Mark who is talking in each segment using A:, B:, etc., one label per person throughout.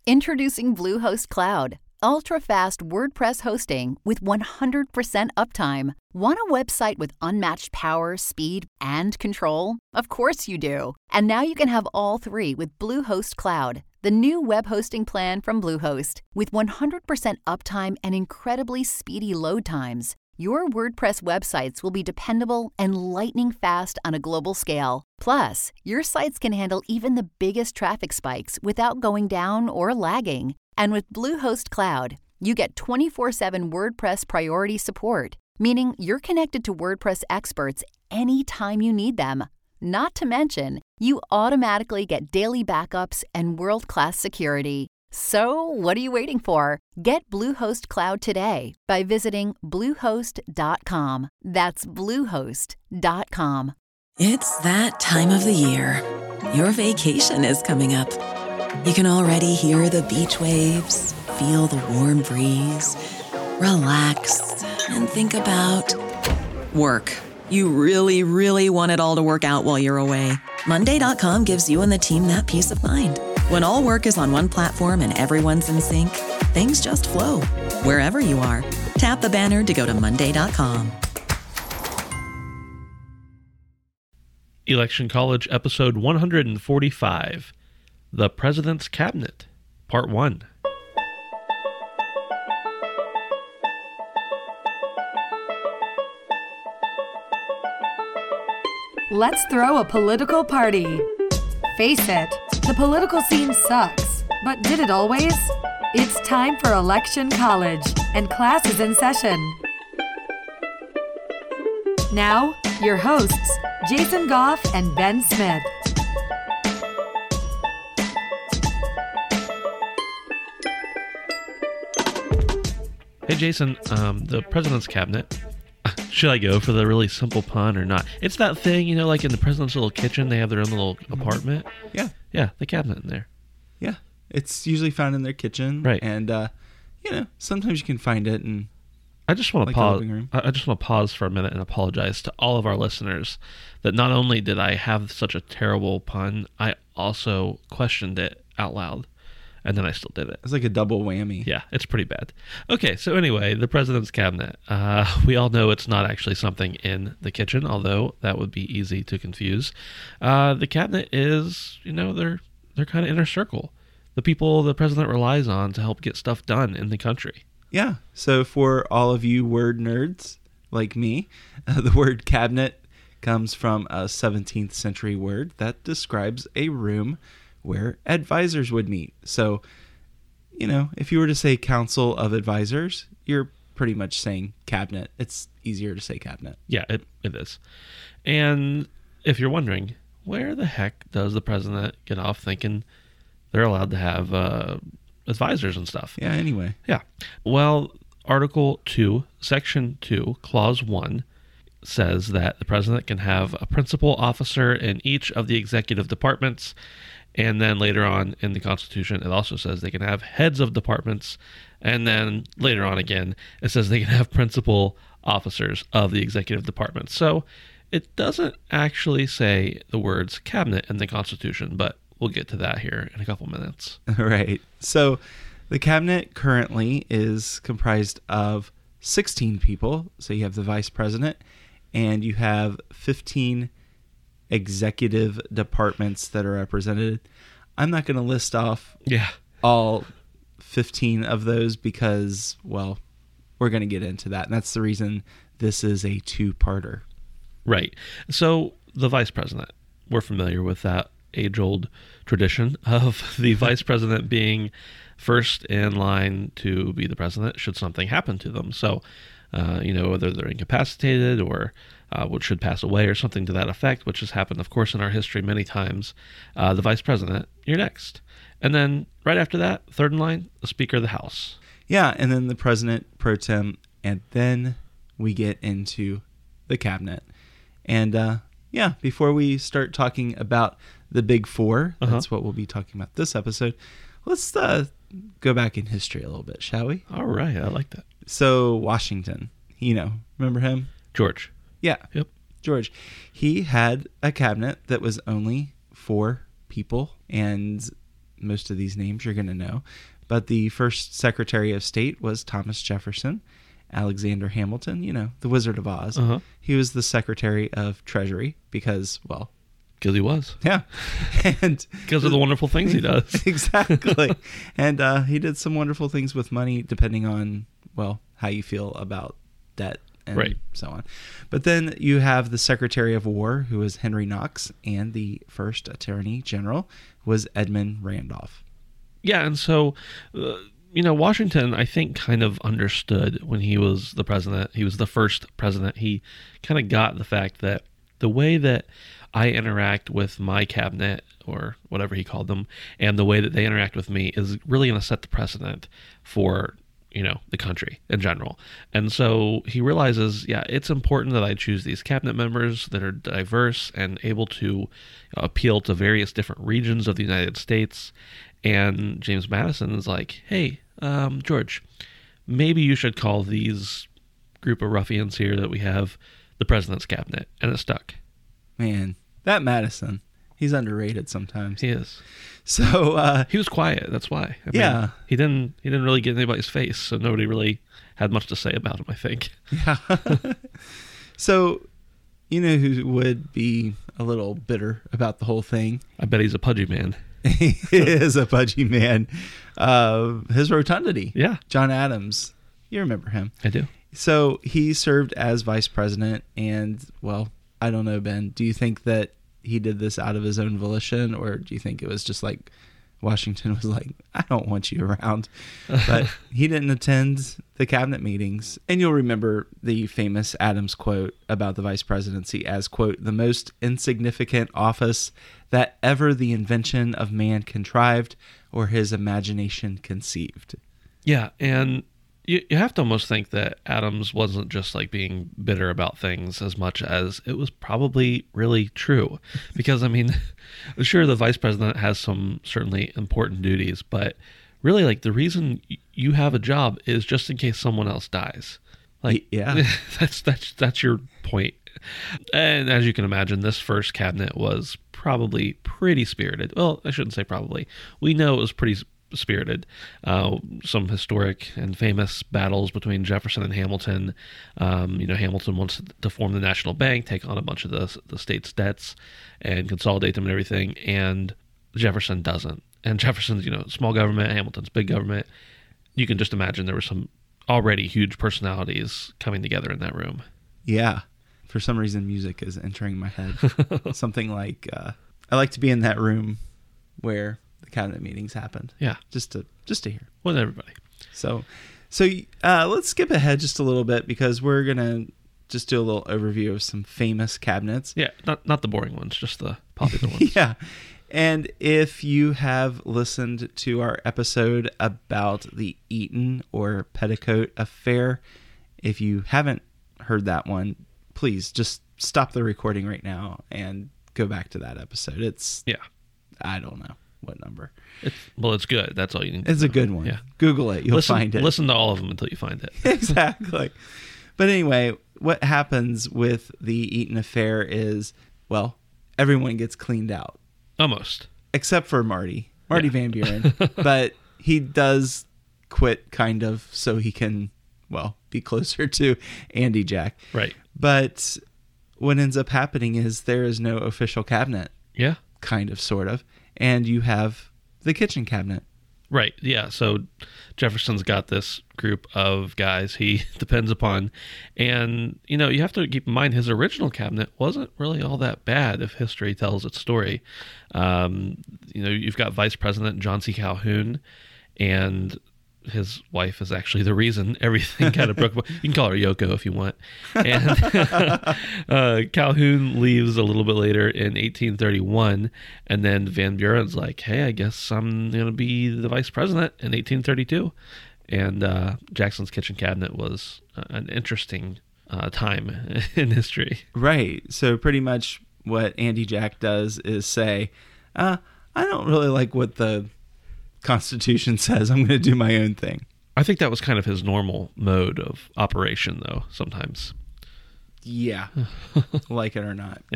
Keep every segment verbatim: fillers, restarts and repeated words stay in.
A: Introducing Bluehost Cloud, ultra-fast WordPress hosting with one hundred percent uptime. Want a website with unmatched power, speed, and control? Of course you do. And now you can have all three with Bluehost Cloud, the new web hosting plan from Bluehost. With one hundred percent uptime and incredibly speedy load times, your WordPress websites will be dependable and lightning fast on a global scale. Plus, your sites can handle even the biggest traffic spikes without going down or lagging. And with Bluehost Cloud, you get twenty-four seven WordPress priority support, meaning you're connected to WordPress experts anytime you need them. Not to mention, you automatically get daily backups and world-class security. So, what are you waiting for? Get Bluehost Cloud today by visiting bluehost dot com. That's bluehost dot com.
B: It's that time of the year. Your vacation is coming up. You can already hear the beach waves, feel the warm breeze, relax, and think about work. You really, really want it all to work out while you're away. Monday dot com gives you and the team that peace of mind. When all work is on one platform and everyone's in sync, things just flow. Wherever you are, tap the banner to go to monday dot com.
C: Election College, episode one forty-five, The President's Cabinet, part one.
D: Let's throw a political party. Face it, the political scene sucks, but did it always? It's time for Election College, and class is in session. Now, your hosts, Jason Goff and Ben Smith.
C: Hey Jason, um, the President's Cabinet. Should I go for the really simple pun or not? It's that thing, you know, like in the president's little kitchen, they have their own little apartment.
E: Yeah.
C: Yeah, the cabinet in there.
E: Yeah. It's usually found in their kitchen.
C: Right.
E: And, uh, you know, sometimes you can find it in
C: I just want to
E: like
C: pause.
E: the living room.
C: I just want to pause for a minute and apologize to all of our listeners that not only did I have such a terrible pun, I also questioned it out loud. And then I still did it.
E: It's like a double whammy.
C: Yeah, it's pretty bad. Okay, so anyway, the President's Cabinet. Uh, we all know it's not actually something in the kitchen, although that would be easy to confuse. Uh, the cabinet is, you know, they're they're kind of inner circle. The people the president relies on to help get stuff done in the country.
E: Yeah. So for all of you word nerds like me, uh, the word cabinet comes from a seventeenth century word that describes a room where advisors would meet. So, you know, if you were to say council of advisors, you're pretty much saying cabinet. It's easier to say cabinet.
C: Yeah, it, it is. And if you're wondering, where the heck does the president get off thinking they're allowed to have uh, advisors and stuff?
E: Yeah, anyway.
C: Yeah. Well, Article two, Section two, Clause one says that the president can have a principal officer in each of the executive departments. And then later on in the Constitution, it also says they can have heads of departments. And then later on again, it says they can have principal officers of the executive department. So it doesn't actually say the words cabinet in the Constitution, but we'll get to that here in a couple minutes.
E: Right. So the cabinet currently is comprised of sixteen people. So you have the vice president and you have fifteen executive departments that are represented. I'm not going to list off
C: yeah.
E: all fifteen of those because, well, we're going to get into that. And that's the reason this is a two-parter.
C: Right. So the vice president, we're familiar with that age-old tradition of the vice president being first in line to be the president should something happen to them. So, uh, you know, whether they're incapacitated or Uh, which should pass away or something to that effect, which has happened, of course, in our history many times. Uh, the vice president, you're next. And then right after that, third in line, the Speaker of the House.
E: Yeah, and then the president pro tem, and then we get into the cabinet. And uh, yeah, before we start talking about the big four,
C: uh-huh.
E: that's what we'll be talking about this episode, let's uh, go back in history a little bit, shall we?
C: All right, I like that.
E: So Washington, you know, remember him?
C: George.
E: Yeah.
C: Yep.
E: George. He had a cabinet that was only four people, and most of these names you're going to know. But the first Secretary of State was Thomas Jefferson. Alexander Hamilton, you know, the Wizard of Oz.
C: Uh-huh.
E: He was the Secretary of Treasury because, well...
C: Because he was.
E: Yeah. and
C: Because of the wonderful things he does.
E: Exactly. And uh, he did some wonderful things with money, depending on, well, how you feel about debt and
C: right.
E: so on. But then you have the Secretary of War, who was Henry Knox, and the first Attorney General was Edmund Randolph.
C: Yeah, and so... Uh, You know, Washington, I think, kind of understood when he was the president. He was the first president. He kind of got the fact that the way that I interact with my cabinet, or whatever he called them, and the way that they interact with me is really going to set the precedent for, you know, the country in general. And so he realizes, yeah, it's important that I choose these cabinet members that are diverse and able to you know, appeal to various different regions of the United States. And James Madison is like, hey, um, George, maybe you should call these group of ruffians here that we have the president's cabinet. And it stuck.
E: Man, that Madison, he's underrated sometimes.
C: He is.
E: So uh,
C: he was quiet. That's why. I
E: yeah.
C: mean, he didn't. He didn't really get in anybody's face, so nobody really had much to say about him, I think.
E: Yeah. So, you know who would be a little bitter about the whole thing?
C: I bet he's a pudgy man.
E: He is a pudgy man. Uh, his rotundity.
C: Yeah.
E: John Adams. You remember him.
C: I do.
E: So he served as vice president, and, well, I don't know, Ben. Do you think that he did this out of his own volition, or do you think it was just like Washington was like, I don't want you around? But he didn't attend the cabinet meetings. And you'll remember the famous Adams quote about the vice presidency as, quote, the most insignificant office that ever the invention of man contrived or his imagination conceived.
C: Yeah, and you, you have to almost think that Adams wasn't just like being bitter about things as much as it was probably really true. Because, I mean, sure, the vice president has some certainly important duties, but really, like, the reason you have a job is just in case someone else dies. Like,
E: yeah,
C: that's that's that's your point. And as you can imagine, this first cabinet was probably pretty spirited. Well, I shouldn't say probably. We know it was pretty spirited. Uh, some historic and famous battles between Jefferson and Hamilton. Um, you know, Hamilton wants to form the national bank, take on a bunch of the, the state's debts, and consolidate them and everything. And Jefferson doesn't. And Jefferson's, you know, small government, Hamilton's big government. You can just imagine there were some already huge personalities coming together in that room.
E: Yeah. For some reason, music is entering my head. Something like, uh, I like to be in that room where the cabinet meetings happened.
C: Yeah.
E: Just to just to hear.
C: With everybody.
E: So, so uh, let's skip ahead just a little bit because we're going to just do a little overview of some famous cabinets.
C: Yeah, not not the boring ones, just the popular ones.
E: Yeah. And if you have listened to our episode about the Eton or Petticoat Affair, if you haven't heard that one, please just stop the recording right now and go back to that episode. It's,
C: yeah,
E: I don't know what number.
C: It's, well, it's good. That's all you need to
E: It's
C: know.
E: a good one.
C: Yeah.
E: Google it. You'll
C: listen,
E: find it.
C: Listen to all of them until you find it.
E: Exactly. But anyway, what happens with the Eton Affair is, well, everyone gets cleaned out.
C: Almost.
E: Except for Marty. Marty
C: Yeah.
E: Van Buren. But he does quit kind of so he can, well, be closer to Andy Jack.
C: Right.
E: But what ends up happening is there is no official cabinet.
C: Yeah.
E: Kind of, sort of. And you have the kitchen cabinet.
C: Right. Yeah. So Jefferson's got this group of guys he depends upon. And, you know, you have to keep in mind his original cabinet wasn't really all that bad if history tells its story. Um, you know, you've got Vice President John C. Calhoun, and his wife is actually the reason everything kind of broke apart. You can call her Yoko if you want. And uh, Calhoun leaves a little bit later in eighteen thirty-one, and then Van Buren's like, hey, I guess I'm going to be the vice president in eighteen thirty-two. And uh, Jackson's kitchen cabinet was uh, an interesting uh, time in history.
E: Right. So pretty much what Andy Jack does is say, uh, I don't really like what the Constitution says. I'm going to do my own thing.
C: I think that was kind of his normal mode of operation, though, sometimes.
E: Yeah. Like it or not.
C: Yeah.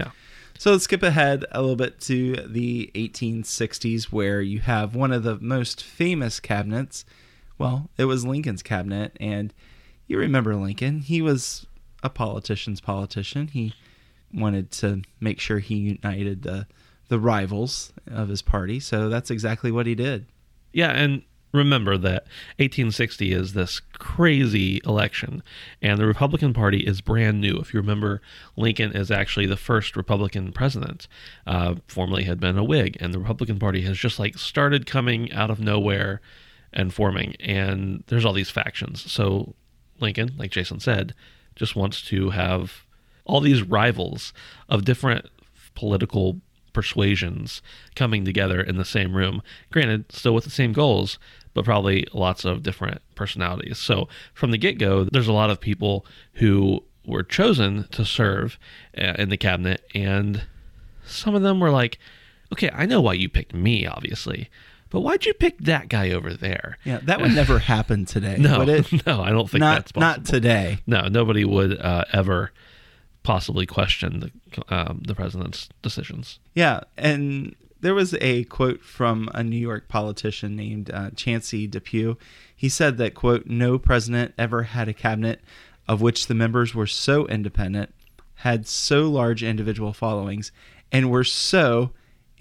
E: So let's skip ahead a little bit to the eighteen sixties, where you have one of the most famous cabinets. Well, it was Lincoln's cabinet, and you remember Lincoln. He was a politician's politician. He wanted to make sure he united the the rivals of his party, so that's exactly what he did.
C: Yeah, and remember that eighteen sixty is this crazy election, and the Republican Party is brand new. If you remember, Lincoln is actually the first Republican president. Uh, formerly had been a Whig, and the Republican Party has just like started coming out of nowhere and forming, and there's all these factions. So Lincoln, like Jason said, just wants to have all these rivals of different political persuasions coming together in the same room. Granted, still with the same goals, but probably lots of different personalities. So from the get-go, there's a lot of people who were chosen to serve in the cabinet, and some of them were like, okay, I know why you picked me, obviously, but why'd you pick that guy over there?
E: Yeah, that would never happen today,
C: no,
E: would it?
C: No, I don't think
E: not,
C: that's possible.
E: Not today.
C: No, nobody would uh, ever possibly question the um, the president's decisions.
E: Yeah, and there was a quote from a New York politician named uh, Chauncey Depew. He said that, quote, no president ever had a cabinet of which the members were so independent, had so large individual followings, and were so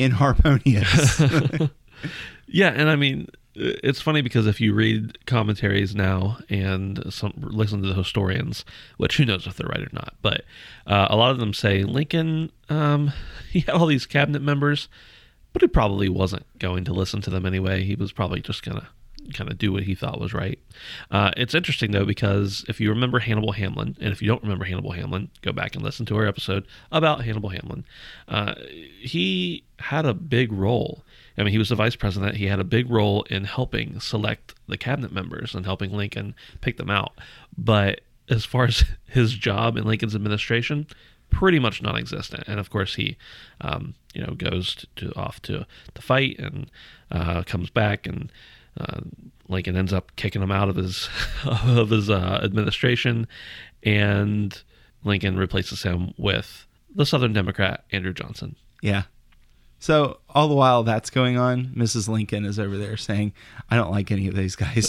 E: inharmonious.
C: Yeah, and I mean, it's funny because if you read commentaries now and some listen to the historians, which who knows if they're right or not, but uh, a lot of them say Lincoln, um, he had all these cabinet members, but he probably wasn't going to listen to them anyway. He was probably just going to kind of do what he thought was right. Uh, it's interesting, though, because if you remember Hannibal Hamlin, and if you don't remember Hannibal Hamlin, go back and listen to our episode about Hannibal Hamlin. Uh, he had a big role. I mean, he was the vice president. He had a big role in helping select the cabinet members and helping Lincoln pick them out. But as far as his job in Lincoln's administration, pretty much non-existent. And of course, he, um, you know, goes to, to off to to fight and uh, comes back, and uh, Lincoln ends up kicking him out of his of his uh, administration, and Lincoln replaces him with the Southern Democrat Andrew Johnson.
E: Yeah. So all the while that's going on, Missus Lincoln is over there saying, I don't like any of these guys.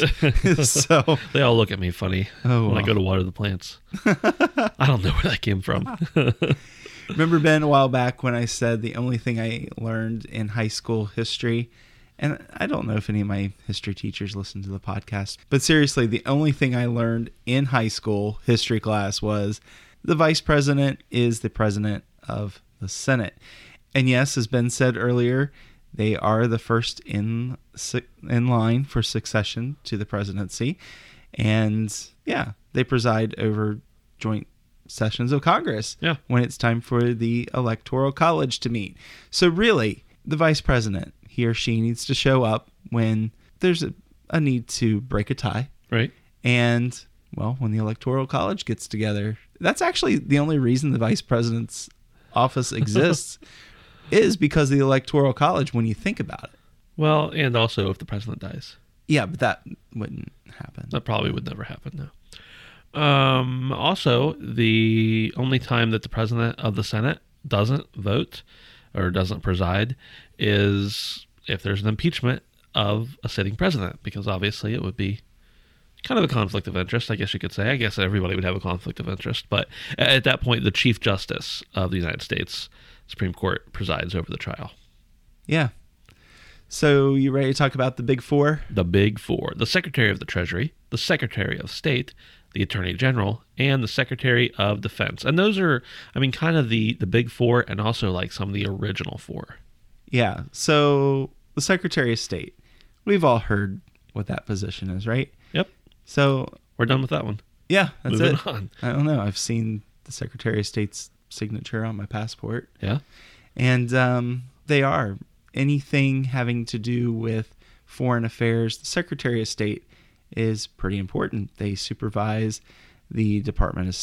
E: So
C: they all look at me funny
E: oh,
C: when
E: well.
C: I go to water the plants. I don't know where that came from.
E: Remember, Ben, a while back when I said the only thing I learned in high school history, and I don't know if any of my history teachers listen to the podcast, but seriously, the only thing I learned in high school history class was the vice president is the president of the Senate. And yes, as Ben said earlier, they are the first in in line for succession to the presidency. And yeah, they preside over joint sessions of Congress
C: yeah.
E: when it's time for the Electoral College to meet. So really, the vice president, he or she needs to show up when there's a, a need to break a tie.
C: Right.
E: And, well, when the Electoral College gets together, that's actually the only reason the vice president's office exists. Is because of the Electoral College when you think about it.
C: Well, and also if the president dies.
E: Yeah, but that wouldn't happen.
C: That probably would never happen, no. Um, also, the only time that the president of the Senate doesn't vote or doesn't preside is if there's an impeachment of a sitting president, because obviously it would be kind of a conflict of interest, I guess you could say. I guess everybody would have a conflict of interest, but at that point, the Chief Justice of the United States Supreme Court presides over the trial.
E: Yeah. So you ready to talk about the Big Four?
C: The Big Four. The Secretary of the Treasury, the Secretary of State, the Attorney General, and the Secretary of Defense. And those are, I mean, kind of the, the Big Four and also like some of the original four.
E: Yeah. So the Secretary of State, we've all heard what that position is, right?
C: Yep.
E: So
C: we're done with that one.
E: Yeah, that's
C: Moving
E: it.
C: on.
E: I don't know. I've seen the Secretary of State's signature on my passport.
C: Yeah.
E: And um, they are. Anything having to do with foreign affairs, the Secretary of State is pretty important. They supervise the Department of State,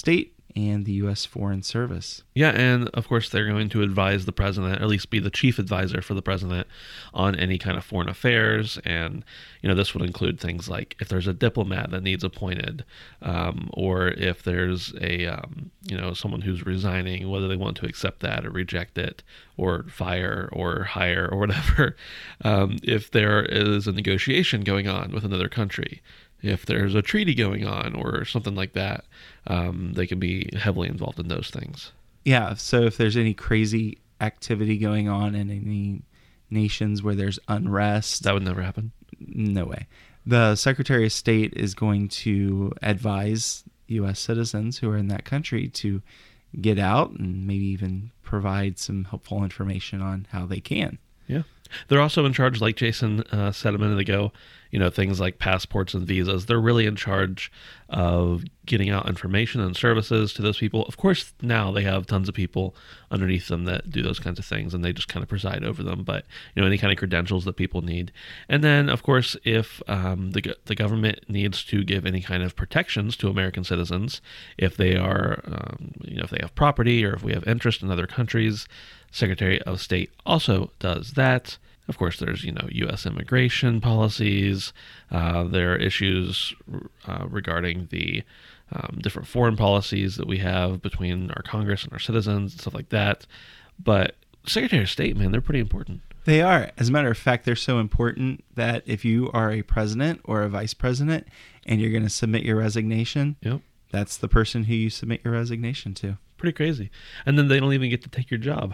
E: and the U S Foreign Service.
C: Yeah, and of course they're going to advise the president, or at least be the chief advisor for the president on any kind of foreign affairs. And, you know, this would include things like if there's a diplomat that needs appointed, um, or if there's a, um, you know, someone who's resigning, whether they want to accept that or reject it or fire or hire or whatever. Um, if there is a negotiation going on with another country, if there's a treaty going on or something like that, um, they can be heavily involved in those things.
E: Yeah, so if there's any crazy activity going on in any nations where there's unrest...
C: That would never happen?
E: No way. The Secretary of State is going to advise U S citizens who are in that country to get out and maybe even provide some helpful information on how they can.
C: Yeah. They're also in charge, like Jason uh, said a minute ago, you know, things like passports and visas. They're really in charge of getting out information and services to those people. Of course, now they have tons of people underneath them that do those kinds of things, and they just kind of preside over them. But, you know, any kind of credentials that people need. And then, of course, if um, the the government needs to give any kind of protections to American citizens, if they are, um, you know, if they have property or if we have interest in other countries, Secretary of State also does that. Of course, there's, you know, U S immigration policies. Uh, there are issues uh, regarding the um, different foreign policies that we have between our Congress and our citizens and stuff like that. But Secretary of State, man, they're pretty important.
E: They are. As a matter of fact, they're so important that if you are a president or a vice president and you're going to submit your resignation,
C: yep,
E: that's the person who you submit your resignation to.
C: Pretty crazy. And then they don't even get to take your job.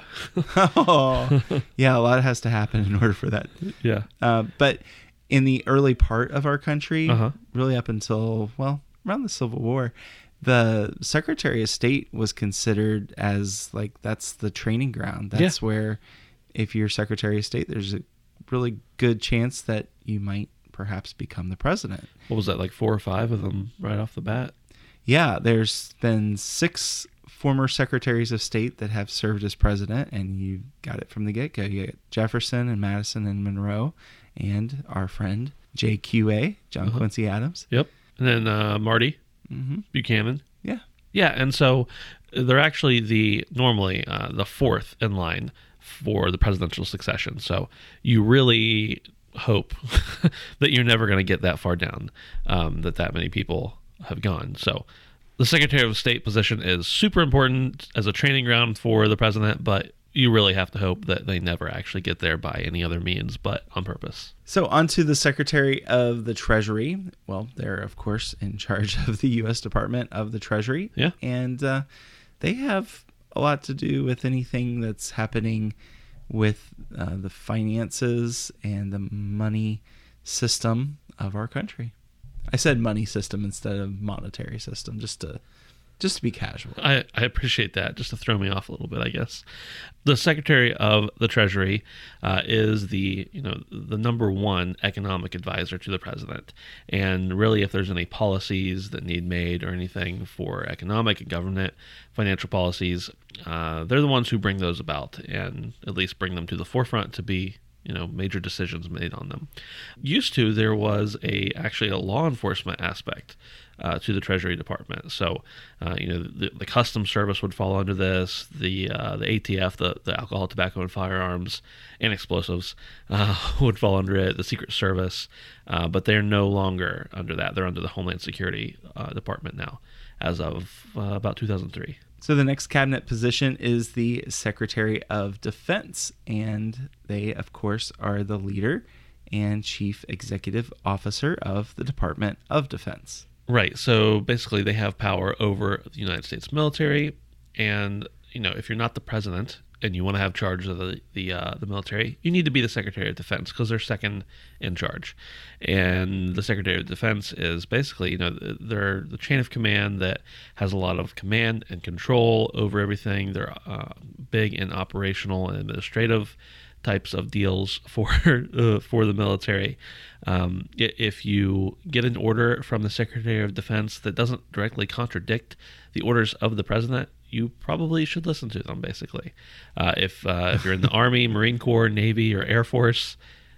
E: Oh, yeah, a lot has to happen in order for that.
C: Yeah.
E: Uh, but in the early part of our country,
C: uh-huh.
E: really up until, well, around the Civil War, the Secretary of State was considered as, like, that's the training ground. That's yeah. where, if you're Secretary of State, there's a really good chance that you might perhaps become the president.
C: What was that, like four or five of them right off the bat?
E: Yeah, there's been six former secretaries of state that have served as president, and you got it from the get-go. You got Jefferson and Madison and Monroe, and our friend J Q A, John uh-huh. Quincy Adams.
C: Yep. And then uh, Marty
E: mm-hmm.
C: Buchanan.
E: Yeah.
C: Yeah, and so they're actually the normally uh, the fourth in line for the presidential succession. So you really hope that you're never going to get that far down, um, that that many people have gone. So the Secretary of State position is super important as a training ground for the president, but you really have to hope that they never actually get there by any other means, but on purpose.
E: So on to the Secretary of the Treasury. Well, they're, of course, in charge of the U S Department of the Treasury.
C: Yeah.
E: And uh, they have a lot to do with anything that's happening with uh, the finances and the money system of our country. I said money system instead of monetary system, just to just to be casual.
C: I, I appreciate that, just to throw me off a little bit, I guess. The Secretary of the Treasury uh, is the you know the number one economic advisor to the president, and really, if there's any policies that need made or anything for economic and government financial policies, uh, they're the ones who bring those about and at least bring them to the forefront to be, you know, major decisions made on them. Used to, there was a actually a law enforcement aspect uh, to the Treasury Department. So, uh, you know, the, the Customs Service would fall under this, the uh, the A T F, the, the Alcohol, Tobacco, and Firearms and Explosives uh, would fall under it, the Secret Service, uh, but they're no longer under that. They're under the Homeland Security uh, Department now, as of uh, about two thousand three.
E: So the next cabinet position is the Secretary of Defense, and they, of course, are the leader and chief executive officer of the Department of Defense.
C: Right. So basically they have power over the United States military, and, you know, if you're not the president and you want to have charge of the the, uh, the military, you need to be the Secretary of Defense because they're second in charge. And the Secretary of Defense is basically, you know, they're the chain of command that has a lot of command and control over everything. They're uh, big in operational and administrative types of deals for uh, for the military. Um, if you get an order from the Secretary of Defense that doesn't directly contradict the orders of the president, you probably should listen to them, basically. Uh, if uh, if you're in the Army, Marine Corps, Navy, or Air Force,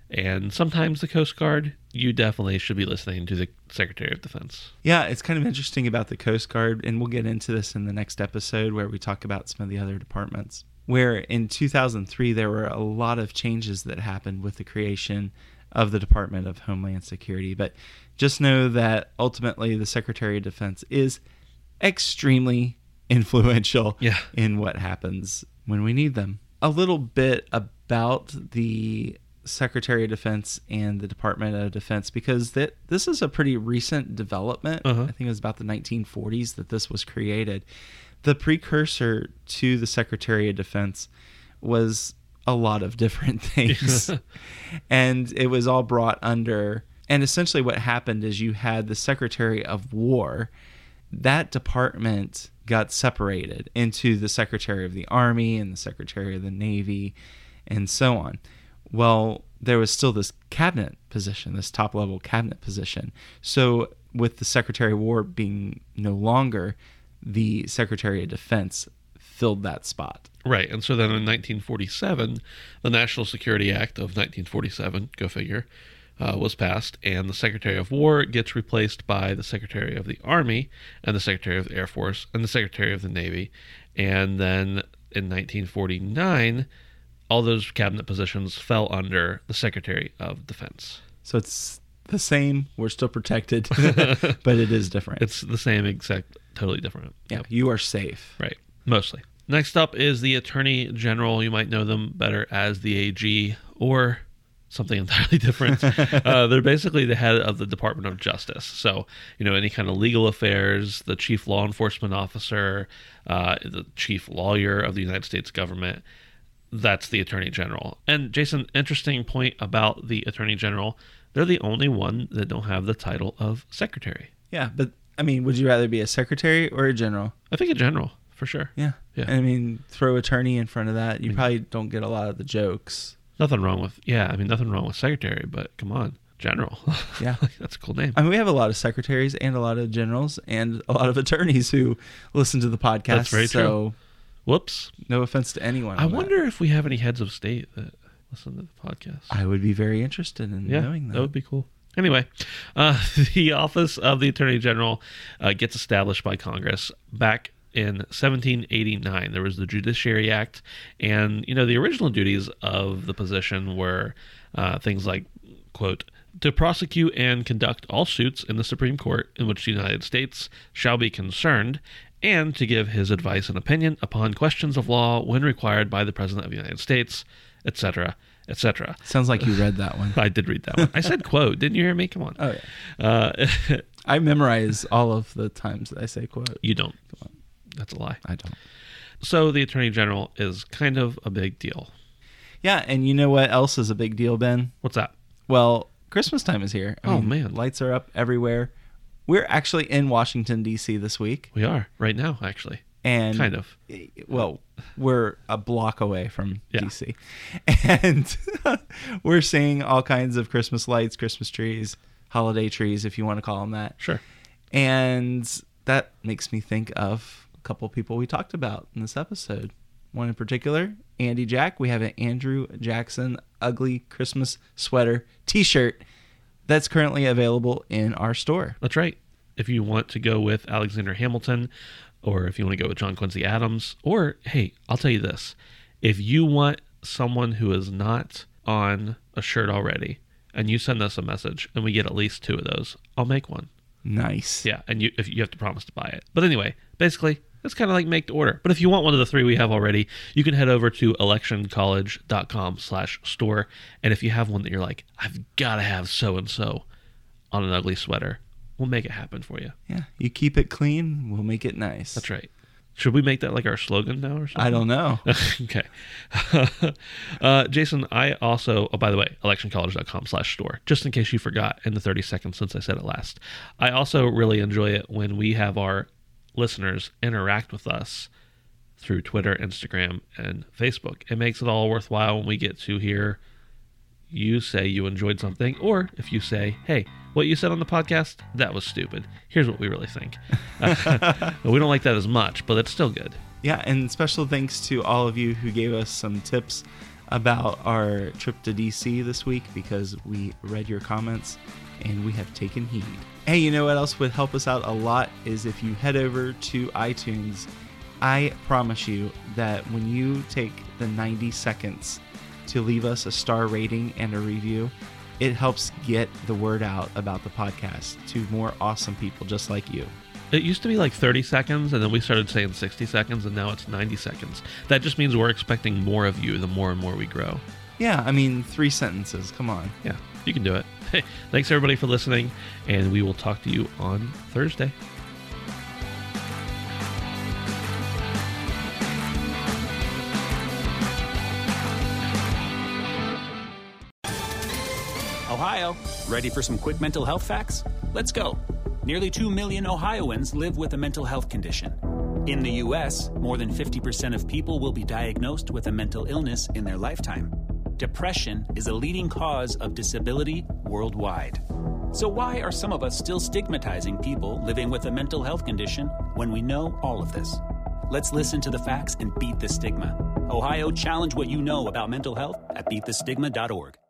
C: And sometimes the Coast Guard, you definitely should be listening to the Secretary of Defense.
E: Yeah, it's kind of interesting about the Coast Guard, and we'll get into this in the next episode where we talk about some of the other departments, where in two thousand three there were a lot of changes that happened with the creation of the Department of Homeland Security. But just know that ultimately the Secretary of Defense is extremely influential
C: yeah.
E: in what happens when we need them. A little bit about the Secretary of Defense and the Department of Defense, because that this is a pretty recent development.
C: Uh-huh.
E: I think it was about the nineteen forties that this was created. The precursor to the Secretary of Defense was a lot of different things. And it was all brought under, and essentially what happened is you had the Secretary of War. That department got separated into the Secretary of the Army and the Secretary of the Navy and so on. Well, there was still this cabinet position, this top-level cabinet position. So with the Secretary of War being no longer, the Secretary of Defense filled that spot.
C: Right. And so then in nineteen forty-seven, the National Security Act of nineteen forty-seven, go figure, uh, was passed, and the Secretary of War gets replaced by the Secretary of the Army and the Secretary of the Air Force and the Secretary of the Navy. And then in nineteen forty-nine, all those cabinet positions fell under the Secretary of Defense.
E: So it's the same. We're still protected, but it is different.
C: It's the same exact, totally different.
E: Yeah,
C: Yep.
E: you are safe.
C: Right. Mostly. Next up is the Attorney General. You might know them better as the A G or something entirely different. uh, they're basically the head of the Department of Justice. So, you know, any kind of legal affairs, the chief law enforcement officer, uh, the chief lawyer of the United States government. That's the Attorney General. And Jason, interesting point about the Attorney General. They're the only one that don't have the title of Secretary.
E: Yeah, but I mean, would you rather be a secretary or a general?
C: I think a general, for sure.
E: Yeah.
C: Yeah.
E: I mean, throw attorney in front of that, you probably don't get a lot of the jokes.
C: Nothing wrong with, yeah, I mean, nothing wrong with secretary, but come on, general.
E: Yeah.
C: That's a cool name.
E: I mean, we have a lot of secretaries and a lot of generals and a lot of attorneys who listen to the podcast.
C: That's very
E: so
C: true. Whoops.
E: No offense to anyone.
C: I
E: on
C: wonder
E: that.
C: if we have any heads of state that listen to the podcast.
E: I would be very interested in
C: yeah,
E: knowing that.
C: that would be cool. Anyway, uh, the Office of the Attorney General uh, gets established by Congress back in seventeen eighty-nine. There was the Judiciary Act, and, you know, the original duties of the position were uh, things like, quote, to prosecute and conduct all suits in the Supreme Court in which the United States shall be concerned, and to give his advice and opinion upon questions of law when required by the President of the United States, et cetera, et cetera.
E: Sounds like you read that one.
C: I did read that one. I said quote. Didn't you hear me? Come on.
E: Oh, yeah.
C: Uh,
E: I memorize all of the times that I say quote.
C: you don't.
E: Come on.
C: That's a lie.
E: I don't.
C: So the Attorney General is kind of a big deal.
E: Yeah, and you know what else is a big deal, Ben?
C: What's that?
E: Well, Christmas time is here. I
C: Oh,
E: mean,
C: man.
E: Lights are up everywhere. We're actually in Washington, D C this week.
C: We are right now, actually.
E: And
C: Kind of.
E: Well, we're a block away from
C: Yeah.
E: D C. And we're seeing all kinds of Christmas lights, Christmas trees, holiday trees, if you want to call them that.
C: Sure.
E: And that makes me think of a couple people we talked about in this episode. One in particular, Andy Jack. We have an Andrew Jackson ugly Christmas sweater t-shirt that's currently available in our store.
C: That's right. If you want to go with Alexander Hamilton, or if you want to go with John Quincy Adams, or, hey, I'll tell you this. If you want someone who is not on a shirt already, and you send us a message, and we get at least two of those, I'll make one.
E: Nice.
C: Yeah, and you if you have to promise to buy it. But anyway, basically, it's kind of like make to order. But if you want one of the three we have already, you can head over to electioncollege.com slash store. And if you have one that you're like, I've got to have so-and-so on an ugly sweater, we'll make it happen for you.
E: Yeah. You keep it clean, we'll make it nice.
C: That's right. Should we make that like our slogan now or something?
E: I don't know.
C: Okay. uh, Jason, I also, oh, by the way, electioncollege.com slash store, just in case you forgot in the thirty seconds since I said it last. I also really enjoy it when we have our listeners interact with us through Twitter, Instagram, and Facebook. It makes it all worthwhile when we get to hear you say you enjoyed something, or if you say, hey, what you said on the podcast, that was stupid. Here's what we really think. Uh, we don't like that as much, but it's still good.
E: Yeah, and special thanks to all of you who gave us some tips about our trip to D C this week because we read your comments and we have taken heed. Hey, you know what else would help us out a lot is if you head over to iTunes. I promise you that when you take the ninety seconds to leave us a star rating and a review, it helps get the word out about the podcast to more awesome people just like you.
C: It used to be like thirty seconds, and then we started saying sixty seconds, and now it's ninety seconds. That just means we're expecting more of you the more and more we grow.
E: Yeah, I mean, three sentences. Come on.
C: Yeah, you can do it. Hey, thanks everybody for listening, and we will talk to you on Thursday.
F: Ohio, ready for some quick mental health facts? Let's go. Nearly two million Ohioans live with a mental health condition. In the U S, more than fifty percent of people will be diagnosed with a mental illness in their lifetime. Depression is a leading cause of disability worldwide. So why are some of us still stigmatizing people living with a mental health condition when we know all of this? Let's listen to the facts and beat the stigma. Ohio, challenge what you know about mental health at beat the stigma dot org.